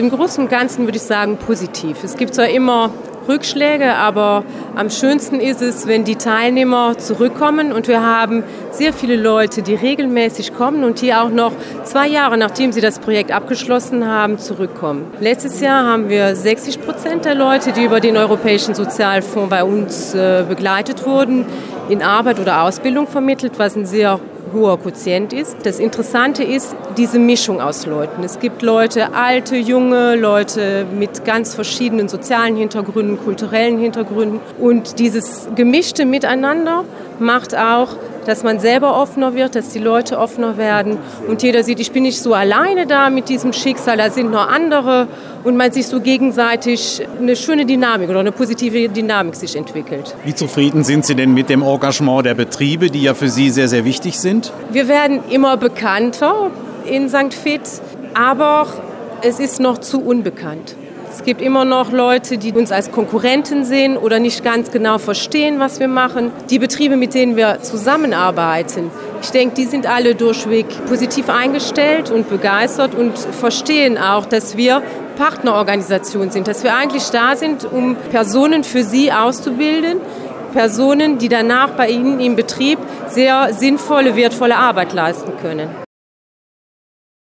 Im Großen und Ganzen würde ich sagen positiv. Es gibt zwar immer Rückschläge, aber am schönsten ist es, wenn die Teilnehmer zurückkommen und wir haben sehr viele Leute, die regelmäßig kommen und die auch noch 2 Jahre, nachdem sie das Projekt abgeschlossen haben, zurückkommen. Letztes Jahr haben wir 60% der Leute, die über den Europäischen Sozialfonds bei uns begleitet wurden, in Arbeit oder Ausbildung vermittelt, was ein sehr hoher Quotient ist. Das Interessante ist diese Mischung aus Leuten. Es gibt Leute, alte, junge, Leute mit ganz verschiedenen sozialen Hintergründen, kulturellen Hintergründen. Und dieses gemischte Miteinander macht auch, dass man selber offener wird, dass die Leute offener werden und jeder sieht, ich bin nicht so alleine da mit diesem Schicksal, da sind noch andere und man sich so gegenseitig eine schöne Dynamik oder eine positive Dynamik sich entwickelt. Wie zufrieden sind Sie denn mit dem Engagement der Betriebe, die ja für Sie sehr, sehr wichtig sind? Wir werden immer bekannter in St. Vith, aber es ist noch zu unbekannt. Es gibt immer noch Leute, die uns als Konkurrenten sehen oder nicht ganz genau verstehen, was wir machen. Die Betriebe, mit denen wir zusammenarbeiten, ich denke, die sind alle durchweg positiv eingestellt und begeistert und verstehen auch, dass wir Partnerorganisation sind, dass wir eigentlich da sind, um Personen für sie auszubilden, Personen, die danach bei ihnen im Betrieb sehr sinnvolle, wertvolle Arbeit leisten können.